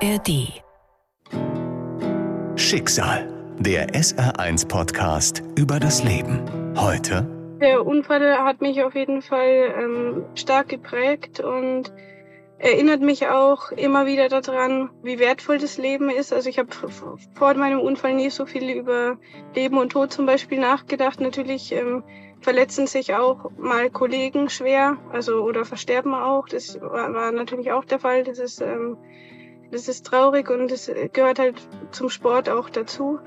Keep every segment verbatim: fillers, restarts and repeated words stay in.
R D. Schicksal, der S R eins Podcast über das Leben. Heute: Der Unfall hat mich auf jeden Fall ähm, stark geprägt und erinnert mich auch immer wieder daran, wie wertvoll das Leben ist. Also ich habe vor meinem Unfall nie so viel über Leben und Tod zum Beispiel nachgedacht. Natürlich ähm, verletzen sich auch mal Kollegen schwer, also oder versterben auch. Das war, war natürlich auch der Fall. Das ist, ähm, das ist traurig und das gehört halt zum Sport auch dazu.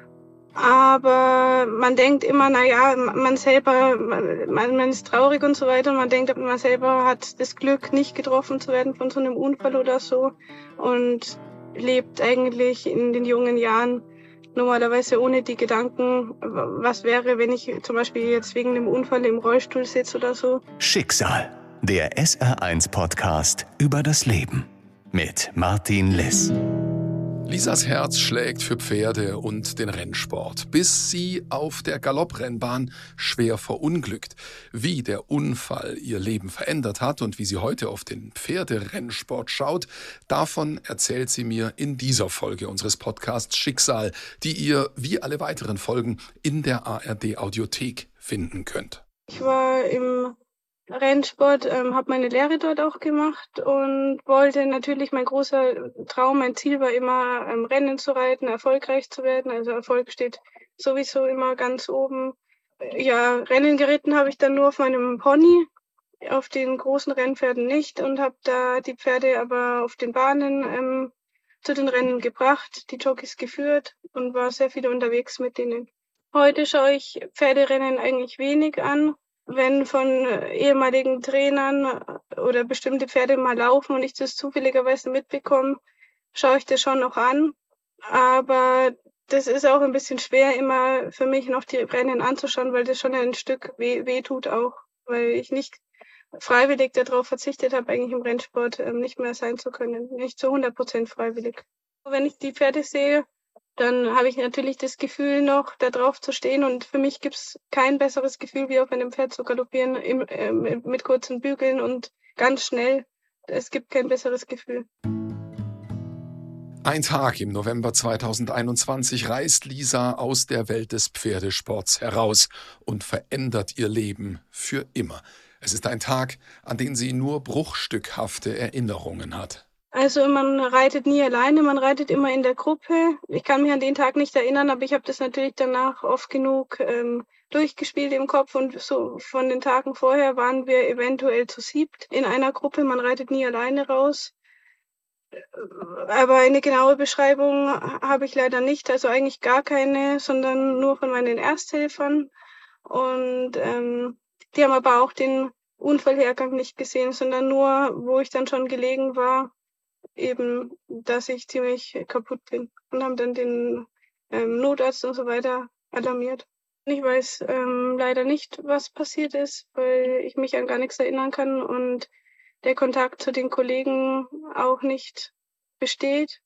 Aber man denkt immer, na ja, man selber, man, man ist traurig und so weiter. Und man denkt, man selber hat das Glück, nicht getroffen zu werden von so einem Unfall oder so. Und lebt eigentlich in den jungen Jahren normalerweise ohne die Gedanken, was wäre, wenn ich zum Beispiel jetzt wegen einem Unfall im Rollstuhl sitze oder so. Schicksal, der S R eins Podcast über das Leben mit Martin Liss. Lisas Herz schlägt für Pferde und den Rennsport, bis sie auf der Galopprennbahn schwer verunglückt. Wie der Unfall ihr Leben verändert hat und wie sie heute auf den Pferderennsport schaut, davon erzählt sie mir in dieser Folge unseres Podcasts Schicksal, die ihr wie alle weiteren Folgen in der A R D Audiothek finden könnt. Ich war im Rennsport, ähm, habe meine Lehre dort auch gemacht und wollte natürlich, mein großer Traum, mein Ziel war immer, ähm, Rennen zu reiten, erfolgreich zu werden. Also Erfolg steht sowieso immer ganz oben. Ja, Rennen geritten habe ich dann nur auf meinem Pony, auf den großen Rennpferden nicht, und habe da die Pferde aber auf den Bahnen ähm, zu den Rennen gebracht, die Jockeys geführt und war sehr viel unterwegs mit denen. Heute schaue ich Pferderennen eigentlich wenig an. Wenn von ehemaligen Trainern oder bestimmte Pferde mal laufen und ich das zufälligerweise mitbekomme, schaue ich das schon noch an. Aber das ist auch ein bisschen schwer, immer für mich noch die Rennen anzuschauen, weil das schon ein Stück weh, weh tut auch, weil ich nicht freiwillig darauf verzichtet habe, eigentlich im Rennsport ähm, nicht mehr sein zu können. Nicht zu hundert Prozent freiwillig. Wenn ich die Pferde sehe, dann habe ich natürlich das Gefühl noch, da drauf zu stehen. Und für mich gibt es kein besseres Gefühl, wie auf einem Pferd zu galoppieren, im, äh, mit kurzen Bügeln und ganz schnell. Es gibt kein besseres Gefühl. Ein Tag im November zweitausendeinundzwanzig reißt Lisa aus der Welt des Pferdesports heraus und verändert ihr Leben für immer. Es ist ein Tag, an den sie nur bruchstückhafte Erinnerungen hat. Also man reitet nie alleine, man reitet immer in der Gruppe. Ich kann mich an den Tag nicht erinnern, aber ich habe das natürlich danach oft genug ähm, durchgespielt im Kopf, und so von den Tagen vorher waren wir eventuell zu siebt in einer Gruppe. Man reitet nie alleine raus. Aber eine genaue Beschreibung habe ich leider nicht, also eigentlich gar keine, sondern nur von meinen Ersthelfern. Und ähm, die haben aber auch den Unfallhergang nicht gesehen, sondern nur, wo ich dann schon gelegen war, eben, dass ich ziemlich kaputt bin, und haben dann den ähm, Notarzt und so weiter alarmiert. Ich weiß ähm, leider nicht, was passiert ist, weil ich mich an gar nichts erinnern kann und der Kontakt zu den Kollegen auch nicht besteht.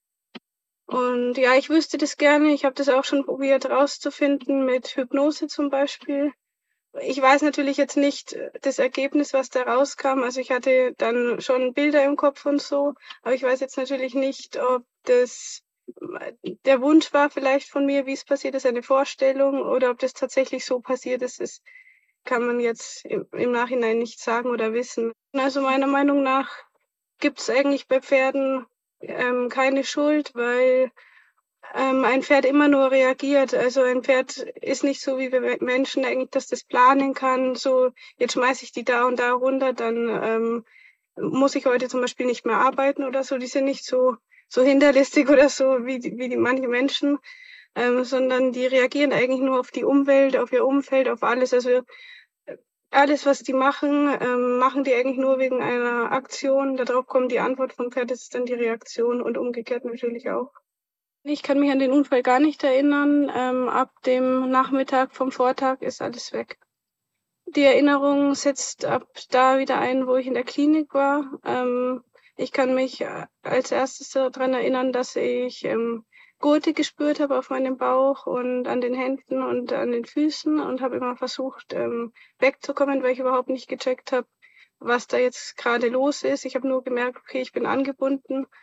Und ja, ich wüsste das gerne. Ich habe das auch schon probiert rauszufinden mit Hypnose zum Beispiel. Ich weiß natürlich jetzt nicht das Ergebnis, was da rauskam. Also ich hatte dann schon Bilder im Kopf und so, aber ich weiß jetzt natürlich nicht, ob das der Wunsch war vielleicht von mir, wie es passiert ist, eine Vorstellung, oder ob das tatsächlich so passiert ist. Das kann man jetzt im, im Nachhinein nicht sagen oder wissen. Also meiner Meinung nach gibt es eigentlich bei Pferden ähm, keine Schuld, weil ähm, ein Pferd immer nur reagiert. Also ein Pferd ist nicht so wie wir Menschen eigentlich, dass das planen kann. So, jetzt schmeiße ich die da und da runter, dann ähm, muss ich heute zum Beispiel nicht mehr arbeiten oder so. Die sind nicht so so hinterlistig oder so wie die, wie die manche Menschen, ähm, sondern die reagieren eigentlich nur auf die Umwelt, auf ihr Umfeld, auf alles. Also alles, was die machen, ähm, machen die eigentlich nur wegen einer Aktion. Darauf kommt die Antwort vom Pferd, das ist dann die Reaktion, und umgekehrt natürlich auch. Ich kann mich an den Unfall gar nicht erinnern. Ähm, ab dem Nachmittag vom Vortag ist alles weg. Die Erinnerung setzt ab da wieder ein, wo ich in der Klinik war. Ähm, ich kann mich als erstes daran erinnern, dass ich ähm, Gurte gespürt habe auf meinem Bauch und an den Händen und an den Füßen, und habe immer versucht, ähm, wegzukommen, weil ich überhaupt nicht gecheckt habe, was da jetzt gerade los ist. Ich habe nur gemerkt, okay, ich bin angebunden.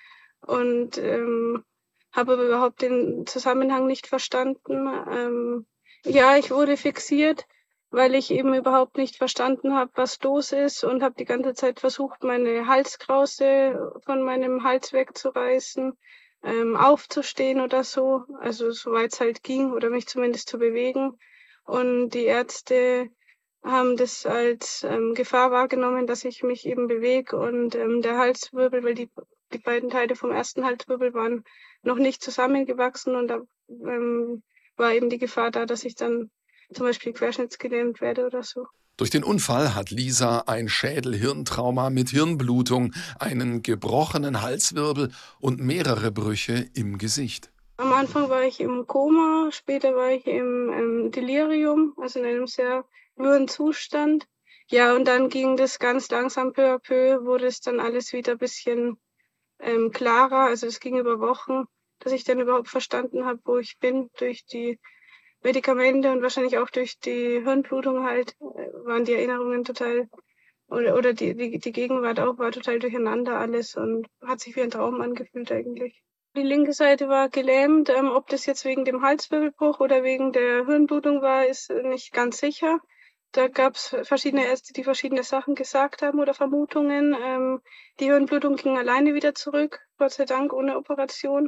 und ähm, habe aber überhaupt den Zusammenhang nicht verstanden. Ähm, ja, ich wurde fixiert, weil ich eben überhaupt nicht verstanden habe, was los ist, und habe die ganze Zeit versucht, meine Halskrause von meinem Hals wegzureißen, ähm, aufzustehen oder so, also soweit es halt ging, oder mich zumindest zu bewegen. Und die Ärzte haben das als ähm, Gefahr wahrgenommen, dass ich mich eben bewege, und ähm, der Halswirbel, weil die, die beiden Teile vom ersten Halswirbel waren noch nicht zusammengewachsen, und da ähm, war eben die Gefahr da, dass ich dann zum Beispiel querschnittsgelähmt werde oder so. Durch den Unfall hat Lisa ein Schädel-Hirntrauma mit Hirnblutung, einen gebrochenen Halswirbel und mehrere Brüche im Gesicht. Am Anfang war ich im Koma, später war ich im ähm, Delirium, also in einem sehr wirren Zustand. Ja, und dann ging das ganz langsam, peu à peu, wurde es dann alles wieder ein bisschen ähm, klarer. Also es ging über Wochen, dass ich dann überhaupt verstanden habe, wo ich bin. Durch die Medikamente und wahrscheinlich auch durch die Hirnblutung halt äh, waren die Erinnerungen total, oder, oder die, die, die Gegenwart auch, war total durcheinander alles und hat sich wie ein Traum angefühlt eigentlich. Die linke Seite war gelähmt. Ähm, ob das jetzt wegen dem Halswirbelbruch oder wegen der Hirnblutung war, ist nicht ganz sicher. Da gab es verschiedene Ärzte, die verschiedene Sachen gesagt haben oder Vermutungen. Ähm, die Hirnblutung ging alleine wieder zurück, Gott sei Dank ohne Operation.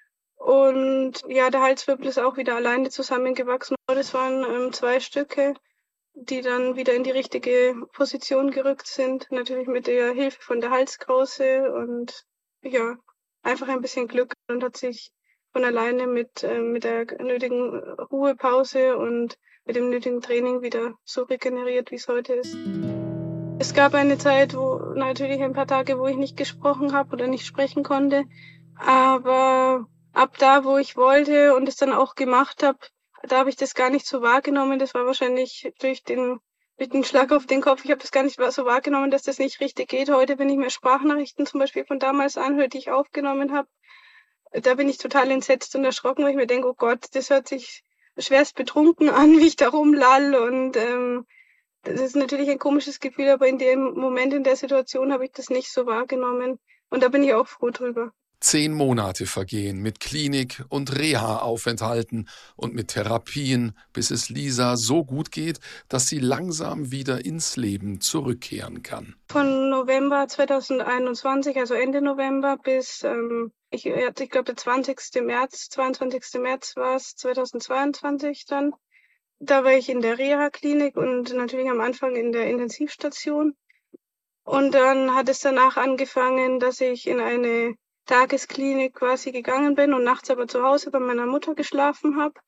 Und ja, der Halswirbel ist auch wieder alleine zusammengewachsen. Das waren ähm, zwei Stücke, die dann wieder in die richtige Position gerückt sind. Natürlich mit der Hilfe von der Halskrause und ja, einfach ein bisschen Glück, und hat sich von alleine mit, äh, mit der nötigen Ruhepause und mit dem nötigen Training wieder so regeneriert, wie es heute ist. Es gab eine Zeit, wo natürlich ein paar Tage, wo ich nicht gesprochen habe oder nicht sprechen konnte, aber ab da, wo ich wollte und es dann auch gemacht habe, da habe ich das gar nicht so wahrgenommen. Das war wahrscheinlich durch den mit dem Schlag auf den Kopf. Ich habe das gar nicht so wahrgenommen, dass das nicht richtig geht. Heute, wenn ich mir Sprachnachrichten zum Beispiel von damals anhöre, die ich aufgenommen habe, da bin ich total entsetzt und erschrocken, weil ich mir denke, oh Gott, das hört sich schwerst betrunken an, wie ich da rumlall. Und ähm, das ist natürlich ein komisches Gefühl, aber in dem Moment, in der Situation, habe ich das nicht so wahrgenommen. Und da bin ich auch froh drüber. Zehn Monate vergehen mit Klinik- und Reha-Aufenthalten und mit Therapien, bis es Lisa so gut geht, dass sie langsam wieder ins Leben zurückkehren kann. Von November zweitausendeinundzwanzig, also Ende November, bis, ähm, ich, ich glaube, der zwanzigsten März, zweiundzwanzigsten März war es, zweitausendzweiundzwanzig dann. Da war ich in der Reha-Klinik und natürlich am Anfang in der Intensivstation. Und dann hat es danach angefangen, dass ich in eine Tagesklinik quasi gegangen bin und nachts aber zu Hause bei meiner Mutter geschlafen habe.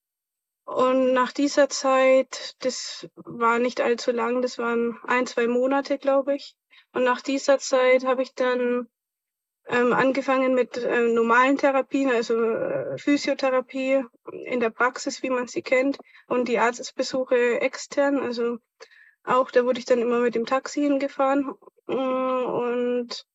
Und nach dieser Zeit, das war nicht allzu lang, das waren ein, zwei Monate, glaube ich. Und nach dieser Zeit habe ich dann ähm, angefangen mit äh, normalen Therapien, also äh, Physiotherapie in der Praxis, wie man sie kennt, und die Arztbesuche extern, also auch, da wurde ich dann immer mit dem Taxi hingefahren. Und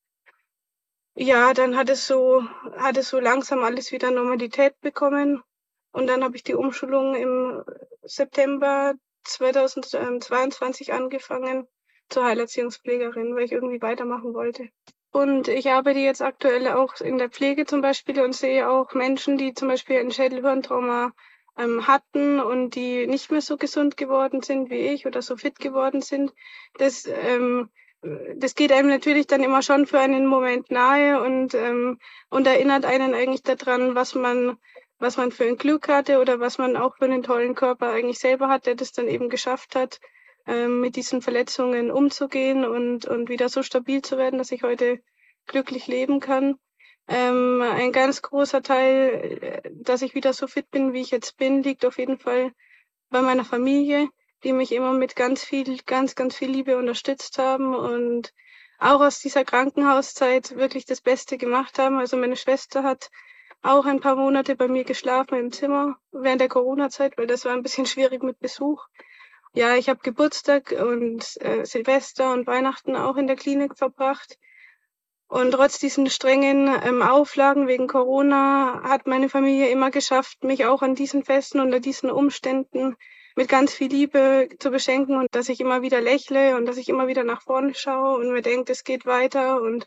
ja, dann hat es so, hat es so langsam alles wieder Normalität bekommen. Und dann habe ich die Umschulung im September zweitausendzweiundzwanzig angefangen zur Heilerziehungspflegerin, weil ich irgendwie weitermachen wollte. Und ich arbeite jetzt aktuell auch in der Pflege zum Beispiel und sehe auch Menschen, die zum Beispiel ein Schädelhirntrauma ähm, hatten und die nicht mehr so gesund geworden sind wie ich oder so fit geworden sind. Das, ähm, das geht einem natürlich dann immer schon für einen Moment nahe und, ähm, und erinnert einen eigentlich daran, was man, was man für ein Glück hatte oder was man auch für einen tollen Körper eigentlich selber hat, der das dann eben geschafft hat, ähm, mit diesen Verletzungen umzugehen und, und wieder so stabil zu werden, dass ich heute glücklich leben kann. Ähm, ein ganz großer Teil, dass ich wieder so fit bin, wie ich jetzt bin, liegt auf jeden Fall bei meiner Familie, die mich immer mit ganz viel, ganz, ganz viel Liebe unterstützt haben und auch aus dieser Krankenhauszeit wirklich das Beste gemacht haben. Also meine Schwester hat auch ein paar Monate bei mir geschlafen im Zimmer während der Corona-Zeit, weil das war ein bisschen schwierig mit Besuch. Ja, ich habe Geburtstag und äh, Silvester und Weihnachten auch in der Klinik verbracht. Und trotz diesen strengen ähm, Auflagen wegen Corona hat meine Familie immer geschafft, mich auch an diesen Festen unter diesen Umständen mit ganz viel Liebe zu beschenken und dass ich immer wieder lächle und dass ich immer wieder nach vorne schaue und mir denke, es geht weiter und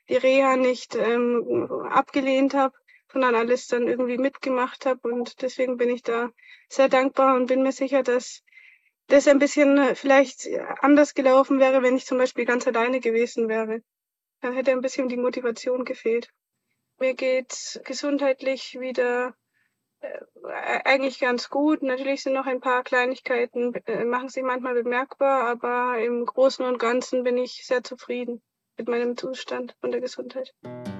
die Reha nicht ähm, abgelehnt habe, sondern alles dann irgendwie mitgemacht habe. Und deswegen bin ich da sehr dankbar und bin mir sicher, dass das ein bisschen vielleicht anders gelaufen wäre, wenn ich zum Beispiel ganz alleine gewesen wäre. Dann hätte ein bisschen die Motivation gefehlt. Mir geht's gesundheitlich wieder äh, eigentlich ganz gut. Natürlich sind noch ein paar Kleinigkeiten, äh, machen sich manchmal bemerkbar, aber im Großen und Ganzen bin ich sehr zufrieden mit meinem Zustand und der Gesundheit.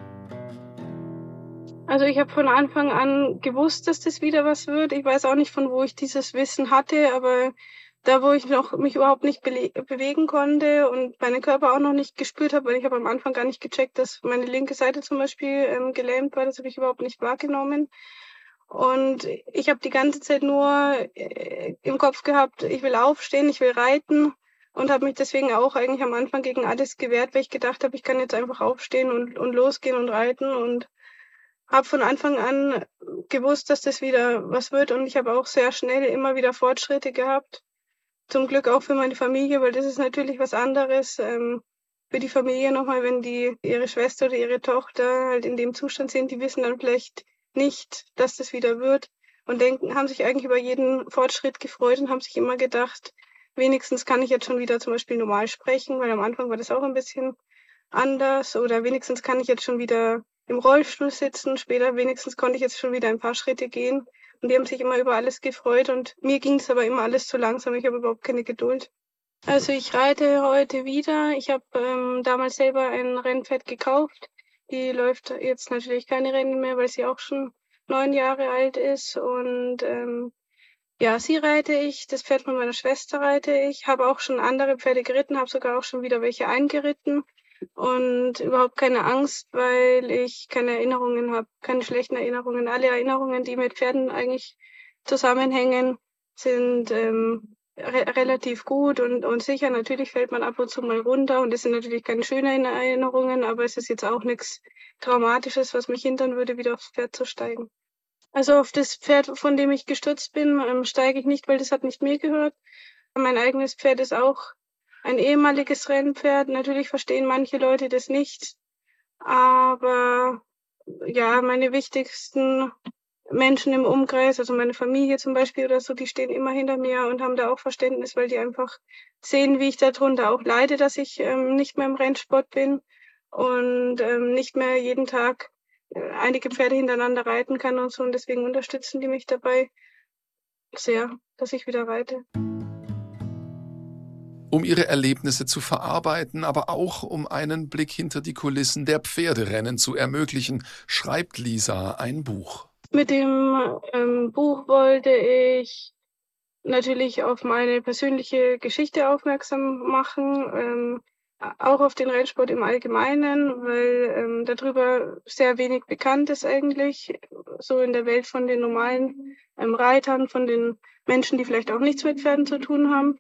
Also ich habe von Anfang an gewusst, dass das wieder was wird. Ich weiß auch nicht, von wo ich dieses Wissen hatte, aber da, wo ich noch mich überhaupt nicht bewegen konnte und meinen Körper auch noch nicht gespürt habe, weil ich habe am Anfang gar nicht gecheckt, dass meine linke Seite zum Beispiel ähm, gelähmt war, das habe ich überhaupt nicht wahrgenommen. Und ich habe die ganze Zeit nur äh, im Kopf gehabt, ich will aufstehen, ich will reiten und habe mich deswegen auch eigentlich am Anfang gegen alles gewehrt, weil ich gedacht habe, ich kann jetzt einfach aufstehen und, und losgehen und reiten und habe von Anfang an gewusst, dass das wieder was wird und ich habe auch sehr schnell immer wieder Fortschritte gehabt. Zum Glück auch für meine Familie, weil das ist natürlich was anderes ähm, für die Familie nochmal, wenn die ihre Schwester oder ihre Tochter halt in dem Zustand sind, die wissen dann vielleicht nicht, dass das wieder wird und denken, haben sich eigentlich über jeden Fortschritt gefreut und haben sich immer gedacht, wenigstens kann ich jetzt schon wieder zum Beispiel normal sprechen, weil am Anfang war das auch ein bisschen anders oder wenigstens kann ich jetzt schon wieder im Rollstuhl sitzen, später wenigstens konnte ich jetzt schon wieder ein paar Schritte gehen und die haben sich immer über alles gefreut und mir ging es aber immer alles zu langsam, ich habe überhaupt keine Geduld. Also ich reite heute wieder, ich habe ähm, damals selber ein Rennpferd gekauft, die läuft jetzt natürlich keine Rennen mehr, weil sie auch schon neun Jahre alt ist und ähm, ja, sie reite ich, das Pferd von meiner Schwester reite ich, habe auch schon andere Pferde geritten, habe sogar auch schon wieder welche eingeritten und überhaupt keine Angst, weil ich keine Erinnerungen habe, keine schlechten Erinnerungen. Alle Erinnerungen, die mit Pferden eigentlich zusammenhängen, sind ähm, re relativ gut und, und sicher. Natürlich fällt man ab und zu mal runter und es sind natürlich keine schönen Erinnerungen, aber es ist jetzt auch nichts Traumatisches, was mich hindern würde, wieder aufs Pferd zu steigen. Also auf das Pferd, von dem ich gestürzt bin, ähm, steige ich nicht, weil das hat nicht mir gehört. Mein eigenes Pferd ist auch ein ehemaliges Rennpferd. Natürlich verstehen manche Leute das nicht, aber ja, meine wichtigsten Menschen im Umkreis, also meine Familie zum Beispiel oder so, die stehen immer hinter mir und haben da auch Verständnis, weil die einfach sehen, wie ich darunter auch leide, dass ich ähm, nicht mehr im Rennsport bin und ähm, nicht mehr jeden Tag äh, einige Pferde hintereinander reiten kann und so. Und deswegen unterstützen die mich dabei sehr, dass ich wieder reite. Um ihre Erlebnisse zu verarbeiten, aber auch um einen Blick hinter die Kulissen der Pferderennen zu ermöglichen, schreibt Lisa ein Buch. Mit dem ähm, Buch wollte ich natürlich auf meine persönliche Geschichte aufmerksam machen, ähm, auch auf den Rennsport im Allgemeinen, weil ähm, darüber sehr wenig bekannt ist eigentlich, so in der Welt von den normalen ähm, Reitern, von den Menschen, die vielleicht auch nichts mit Pferden zu tun haben.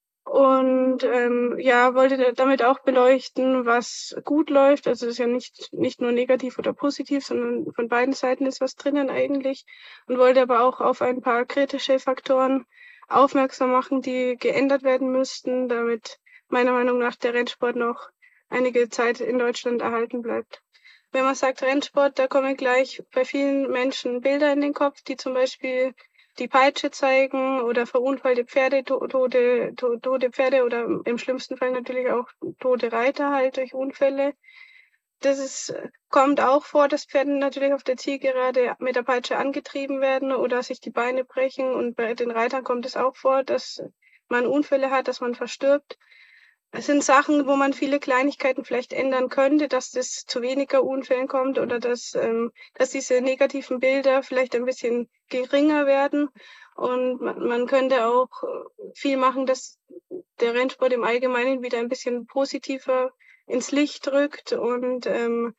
Und ähm, ja, wollte damit auch beleuchten, was gut läuft. Also es ist ja nicht, nicht nur negativ oder positiv, sondern von beiden Seiten ist was drinnen eigentlich. Und wollte aber auch auf ein paar kritische Faktoren aufmerksam machen, die geändert werden müssten, damit meiner Meinung nach der Rennsport noch einige Zeit in Deutschland erhalten bleibt. Wenn man sagt Rennsport, da kommen gleich bei vielen Menschen Bilder in den Kopf, die zum Beispiel die Peitsche zeigen oder verunfallte Pferde, tote, tote Pferde oder im schlimmsten Fall natürlich auch tote Reiter halt durch Unfälle. Das ist, kommt auch vor, dass Pferde natürlich auf der Zielgerade mit der Peitsche angetrieben werden oder sich die Beine brechen. Und bei den Reitern kommt es auch vor, dass man Unfälle hat, dass man verstirbt. Es sind Sachen, wo man viele Kleinigkeiten vielleicht ändern könnte, dass das zu weniger Unfällen kommt oder dass, ähm, dass diese negativen Bilder vielleicht ein bisschen geringer werden. Und man, man könnte auch viel machen, dass der Rennsport im Allgemeinen wieder ein bisschen positiver ins Licht rückt und ähm,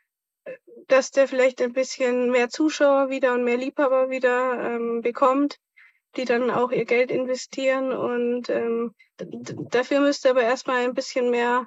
dass der vielleicht ein bisschen mehr Zuschauer wieder und mehr Liebhaber wieder ähm, bekommt, die dann auch ihr Geld investieren. Und ähm, d- dafür müsste aber erstmal ein bisschen mehr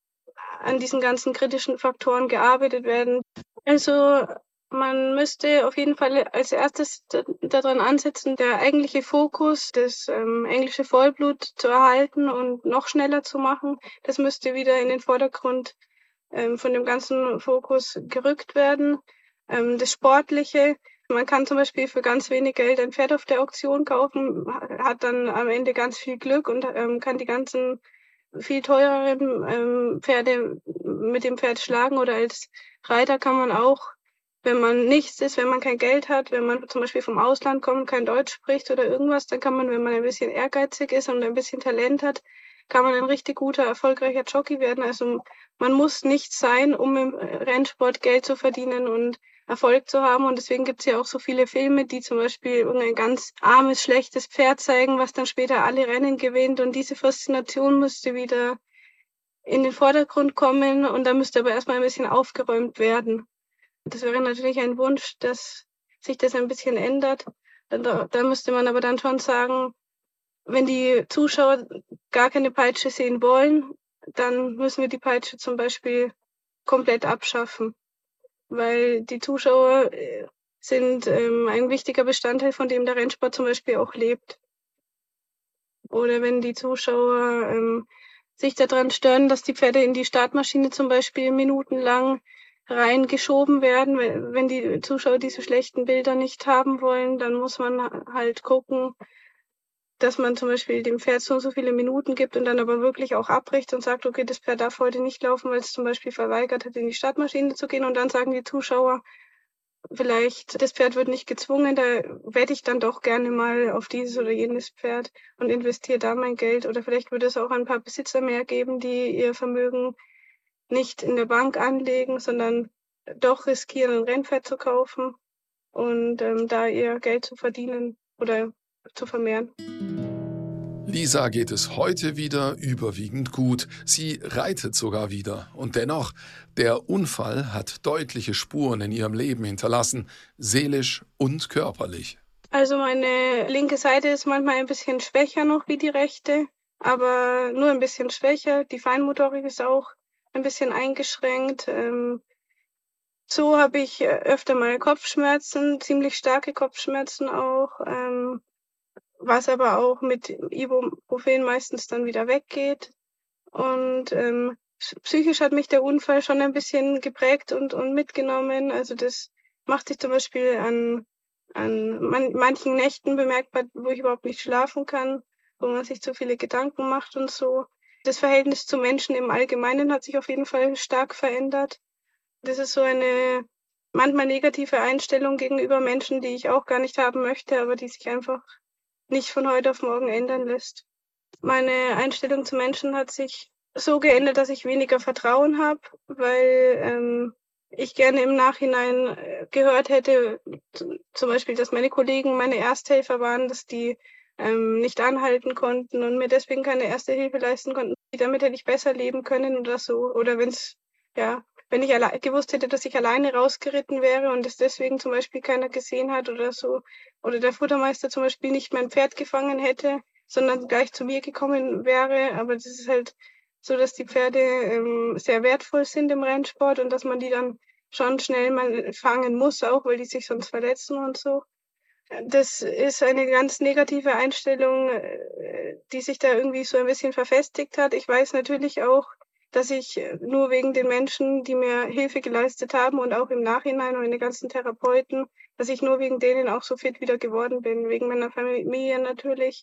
an diesen ganzen kritischen Faktoren gearbeitet werden. Also man müsste auf jeden Fall als erstes d- daran ansetzen, der eigentliche Fokus, das ähm, englische Vollblut zu erhalten und noch schneller zu machen. Das müsste wieder in den Vordergrund ähm, von dem ganzen Fokus gerückt werden. Ähm, das Sportliche, man kann zum Beispiel für ganz wenig Geld ein Pferd auf der Auktion kaufen, hat dann am Ende ganz viel Glück und ähm, kann die ganzen viel teureren ähm, Pferde mit dem Pferd schlagen. Oder als Reiter kann man auch, wenn man nichts ist, wenn man kein Geld hat, wenn man zum Beispiel vom Ausland kommt, kein Deutsch spricht oder irgendwas, dann kann man, wenn man ein bisschen ehrgeizig ist und ein bisschen Talent hat, kann man ein richtig guter, erfolgreicher Jockey werden. Also man muss nichts sein, um im Rennsport Geld zu verdienen und Erfolg zu haben. Und deswegen gibt es ja auch so viele Filme, die zum Beispiel irgendein ganz armes, schlechtes Pferd zeigen, was dann später alle Rennen gewinnt. Und diese Faszination müsste wieder in den Vordergrund kommen. Und da müsste aber erstmal ein bisschen aufgeräumt werden. Das wäre natürlich ein Wunsch, dass sich das ein bisschen ändert. Da, da müsste man aber dann schon sagen, wenn die Zuschauer gar keine Peitsche sehen wollen, dann müssen wir die Peitsche zum Beispiel komplett abschaffen. Weil die Zuschauer sind ähm, ein wichtiger Bestandteil, von dem der Rennsport zum Beispiel auch lebt. Oder wenn die Zuschauer ähm, sich daran stören, dass die Pferde in die Startmaschine zum Beispiel minutenlang reingeschoben werden, wenn die Zuschauer diese schlechten Bilder nicht haben wollen, dann muss man halt gucken, dass man zum Beispiel dem Pferd so und so viele Minuten gibt und dann aber wirklich auch abbricht und sagt, okay, das Pferd darf heute nicht laufen, weil es zum Beispiel verweigert hat, in die Startmaschine zu gehen. Und dann sagen die Zuschauer, vielleicht, das Pferd wird nicht gezwungen, da wette ich dann doch gerne mal auf dieses oder jenes Pferd und investiere da mein Geld. Oder vielleicht würde es auch ein paar Besitzer mehr geben, die ihr Vermögen nicht in der Bank anlegen, sondern doch riskieren, ein Rennpferd zu kaufen und ähm, da ihr Geld zu verdienen oder zu vermehren. Lisa geht es heute wieder überwiegend gut. Sie reitet sogar wieder. Und dennoch, der Unfall hat deutliche Spuren in ihrem Leben hinterlassen, seelisch und körperlich. Also meine linke Seite ist manchmal ein bisschen schwächer noch wie die rechte, aber nur ein bisschen schwächer. Die Feinmotorik ist auch ein bisschen eingeschränkt. Ähm, so habe ich öfter mal Kopfschmerzen, ziemlich starke Kopfschmerzen auch. Ähm, was aber auch mit Ibuprofen meistens dann wieder weggeht. Und ähm, psychisch hat mich der Unfall schon ein bisschen geprägt und, und mitgenommen. Also das macht sich zum Beispiel an, an man, manchen Nächten bemerkbar, wo ich überhaupt nicht schlafen kann, wo man sich zu viele Gedanken macht und so. Das Verhältnis zu Menschen im Allgemeinen hat sich auf jeden Fall stark verändert. Das ist so eine manchmal negative Einstellung gegenüber Menschen, die ich auch gar nicht haben möchte, aber die sich einfach nicht von heute auf morgen ändern lässt. Meine Einstellung zu Menschen hat sich so geändert, dass ich weniger Vertrauen habe, weil ähm, ich gerne im Nachhinein gehört hätte, zum Beispiel, dass meine Kollegen meine Ersthelfer waren, dass die ähm, nicht anhalten konnten und mir deswegen keine Erste Hilfe leisten konnten. Damit hätte ich besser leben können oder so. Oder wenn es, ja, wenn ich alle- gewusst hätte, dass ich alleine rausgeritten wäre und es deswegen zum Beispiel keiner gesehen hat oder so. Oder der Futtermeister zum Beispiel nicht mein Pferd gefangen hätte, sondern gleich zu mir gekommen wäre. Aber das ist halt so, dass die Pferde ähm, sehr wertvoll sind im Rennsport und dass man die dann schon schnell mal fangen muss, auch weil die sich sonst verletzen und so. Das ist eine ganz negative Einstellung, die sich da irgendwie so ein bisschen verfestigt hat. Ich weiß natürlich auch, dass ich nur wegen den Menschen, die mir Hilfe geleistet haben und auch im Nachhinein und meine ganzen Therapeuten, dass ich nur wegen denen auch so fit wieder geworden bin, wegen meiner Familie natürlich.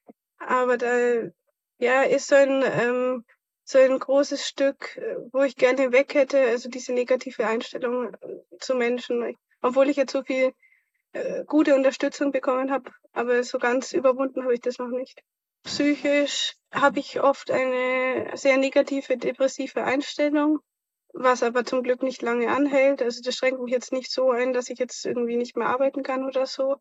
Aber da ja, ist so ein, ähm, so ein großes Stück, wo ich gerne weg hätte, also diese negative Einstellung zu Menschen. Obwohl ich jetzt so viel äh, gute Unterstützung bekommen habe, aber so ganz überwunden habe ich das noch nicht. Psychisch habe ich oft eine sehr negative, depressive Einstellung, was aber zum Glück nicht lange anhält. Also das schränkt mich jetzt nicht so ein, dass ich jetzt irgendwie nicht mehr arbeiten kann oder so.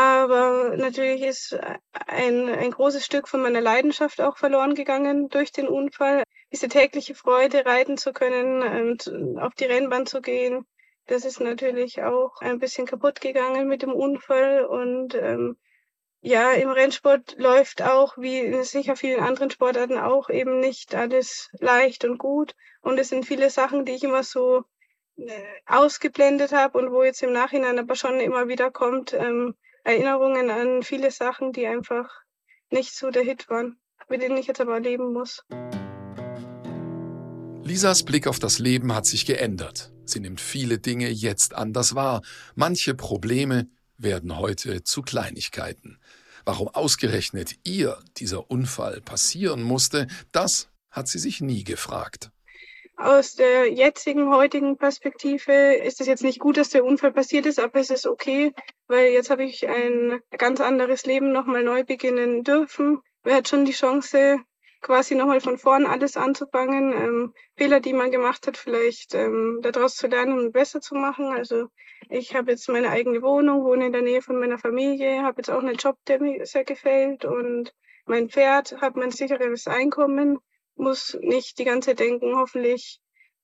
Aber natürlich ist ein, ein großes Stück von meiner Leidenschaft auch verloren gegangen durch den Unfall. Diese tägliche Freude, reiten zu können, und auf die Rennbahn zu gehen, das ist natürlich auch ein bisschen kaputt gegangen mit dem Unfall. Und ähm, ja, im Rennsport läuft auch, wie in sicher vielen anderen Sportarten auch, eben nicht alles leicht und gut. Und es sind viele Sachen, die ich immer so äh, ausgeblendet habe und wo jetzt im Nachhinein aber schon immer wieder kommt, ähm, Erinnerungen an viele Sachen, die einfach nicht so der Hit waren, mit denen ich jetzt aber leben muss. Lisas Blick auf das Leben hat sich geändert. Sie nimmt viele Dinge jetzt anders wahr. Manche Probleme werden heute zu Kleinigkeiten. Warum ausgerechnet ihr dieser Unfall passieren musste, das hat sie sich nie gefragt. Aus der jetzigen, heutigen Perspektive ist es jetzt nicht gut, dass der Unfall passiert ist, aber es ist okay, weil jetzt habe ich ein ganz anderes Leben nochmal neu beginnen dürfen. Wer hat schon die Chance, quasi nochmal von vorn alles anzufangen, ähm, Fehler, die man gemacht hat, vielleicht ähm, daraus zu lernen und besser zu machen. Also ich habe jetzt meine eigene Wohnung, wohne in der Nähe von meiner Familie, habe jetzt auch einen Job, der mir sehr gefällt und mein Pferd hat mein sicheres Einkommen, muss nicht die ganze Zeit denken, hoffentlich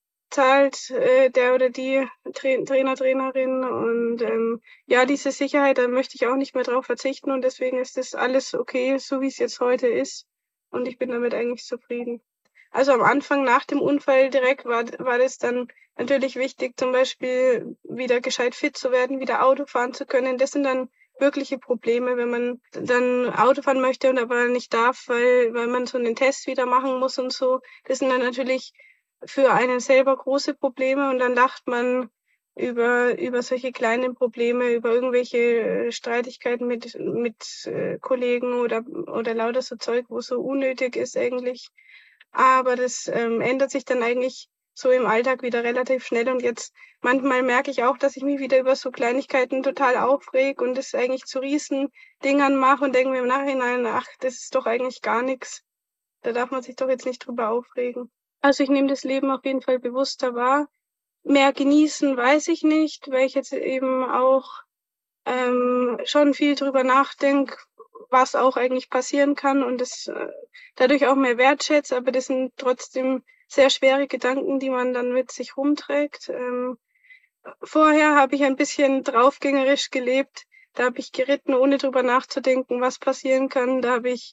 zahlt äh, der oder die Tra- Trainer, Trainerin und ähm, ja, diese Sicherheit, da möchte ich auch nicht mehr drauf verzichten und deswegen ist das alles okay, so wie es jetzt heute ist und ich bin damit eigentlich zufrieden. Also am Anfang nach dem Unfall direkt war, war das dann natürlich wichtig, zum Beispiel wieder gescheit fit zu werden, wieder Auto fahren zu können. Das sind dann wirkliche Probleme, wenn man dann Auto fahren möchte und aber nicht darf, weil, weil man so einen Test wieder machen muss und so. Das sind dann natürlich für einen selber große Probleme und dann lacht man über, über solche kleinen Probleme, über irgendwelche äh, Streitigkeiten mit, mit äh, Kollegen oder, oder lauter so Zeug, wo so unnötig ist eigentlich. Aber das ähm, ändert sich dann eigentlich so im Alltag wieder relativ schnell und jetzt manchmal merke ich auch, dass ich mich wieder über so Kleinigkeiten total aufreg und das eigentlich zu Riesendingern mache und denke mir im Nachhinein, ach, das ist doch eigentlich gar nichts. Da darf man sich doch jetzt nicht drüber aufregen. Also ich nehme das Leben auf jeden Fall bewusster wahr. Mehr genießen weiß ich nicht, weil ich jetzt eben auch ähm, schon viel drüber nachdenke, was auch eigentlich passieren kann und das äh, dadurch auch mehr wertschätze, aber das sind trotzdem sehr schwere Gedanken, die man dann mit sich rumträgt. Ähm, vorher habe ich ein bisschen draufgängerisch gelebt, da habe ich geritten, ohne drüber nachzudenken, was passieren kann. Da habe ich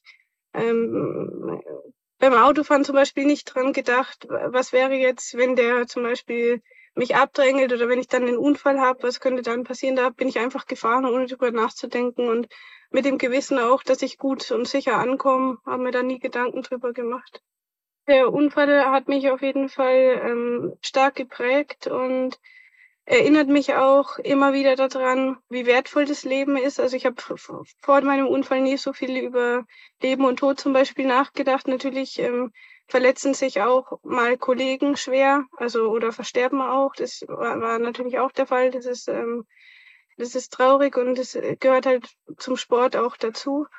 ähm, beim Autofahren zum Beispiel nicht dran gedacht, was wäre jetzt, wenn der zum Beispiel mich abdrängelt oder wenn ich dann einen Unfall habe, was könnte dann passieren? Da bin ich einfach gefahren, ohne drüber nachzudenken und mit dem Gewissen auch, dass ich gut und sicher ankomme, habe mir da nie Gedanken drüber gemacht. Der Unfall hat mich auf jeden Fall ähm, stark geprägt und erinnert mich auch immer wieder daran, wie wertvoll das Leben ist. Also ich habe vor meinem Unfall nie so viel über Leben und Tod zum Beispiel nachgedacht. Natürlich ähm, verletzen sich auch mal Kollegen schwer, also oder versterben auch. Das war, war natürlich auch der Fall. Das ist ähm, das ist traurig und das gehört halt zum Sport auch dazu.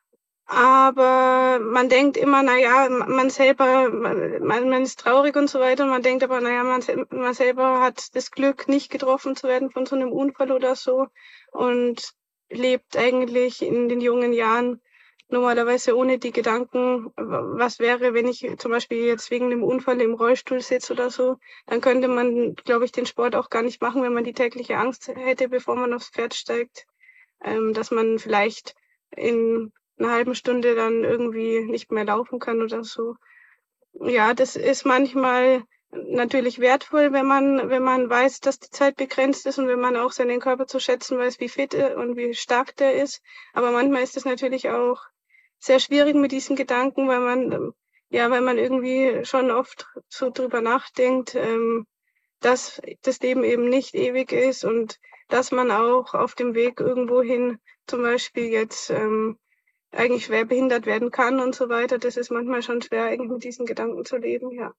Aber man denkt immer, na ja, man selber, man, man ist traurig und so weiter. Und man denkt aber, na ja, man, man selber hat das Glück, nicht getroffen zu werden von so einem Unfall oder so und lebt eigentlich in den jungen Jahren normalerweise ohne die Gedanken, was wäre, wenn ich zum Beispiel jetzt wegen einem Unfall im Rollstuhl sitze oder so. Dann könnte man, glaube ich, den Sport auch gar nicht machen, wenn man die tägliche Angst hätte, bevor man aufs Pferd steigt, ähm, dass man vielleicht in einer halben Stunde dann irgendwie nicht mehr laufen kann oder so. Ja, das ist manchmal natürlich wertvoll, wenn man, wenn man weiß, dass die Zeit begrenzt ist und wenn man auch seinen Körper zu schätzen weiß, wie fit und wie stark der ist. Aber manchmal ist es natürlich auch sehr schwierig mit diesen Gedanken, weil man, ja, weil man irgendwie schon oft so drüber nachdenkt, ähm, dass das Leben eben nicht ewig ist und dass man auch auf dem Weg irgendwohin zum Beispiel jetzt ähm, eigentlich schwer behindert werden kann und so weiter. Das ist manchmal schon schwer, eigentlich mit diesen Gedanken zu leben, ja.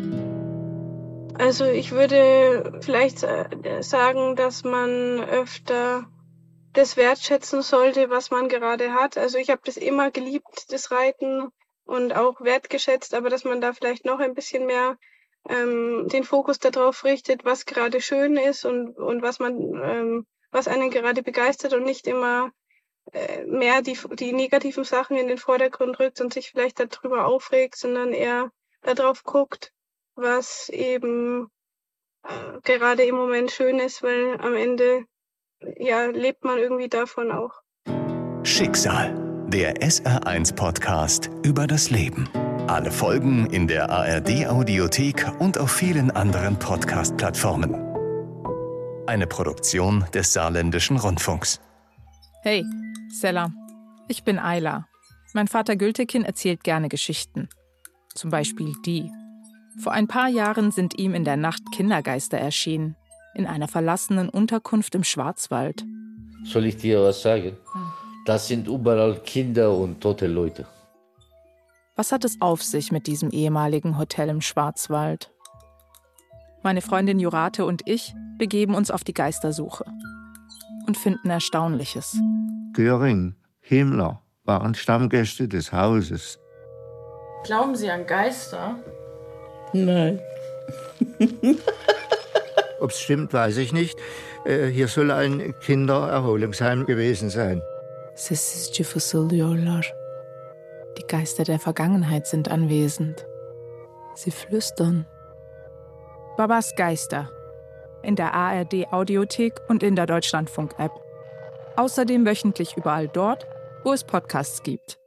Also ich würde vielleicht sagen, dass man öfter das wertschätzen sollte, was man gerade hat. Also ich habe das immer geliebt, das Reiten und auch wertgeschätzt, aber dass man da vielleicht noch ein bisschen mehr ähm, den Fokus darauf richtet, was gerade schön ist und, und was man, ähm, was einen gerade begeistert und nicht immer mehr die, die negativen Sachen in den Vordergrund rückt und sich vielleicht darüber aufregt, sondern eher darauf guckt, was eben äh, gerade im Moment schön ist, weil am Ende ja lebt man irgendwie davon auch. Schicksal, der S R eins Podcast über das Leben. Alle Folgen in der A R D-Audiothek und auf vielen anderen Podcast-Plattformen. Eine Produktion des Saarländischen Rundfunks. Hey, Sella, ich bin Ayla. Mein Vater Gültekin erzählt gerne Geschichten. Zum Beispiel die. Vor ein paar Jahren sind ihm in der Nacht Kindergeister erschienen. In einer verlassenen Unterkunft im Schwarzwald. Soll ich dir was sagen? Das sind überall Kinder und tote Leute. Was hat es auf sich mit diesem ehemaligen Hotel im Schwarzwald? Meine Freundin Jurate und ich begeben uns auf die Geistersuche und finden Erstaunliches. Göring, Himmler waren Stammgäste des Hauses. Glauben Sie an Geister? Nein. Ob es stimmt, weiß ich nicht. Äh, hier soll ein Kindererholungsheim gewesen sein. Sessizce fısıldıyorlar. Die Geister der Vergangenheit sind anwesend. Sie flüstern. Babas Geister. In der A R D-Audiothek und in der Deutschlandfunk-App. Außerdem wöchentlich überall dort, wo es Podcasts gibt.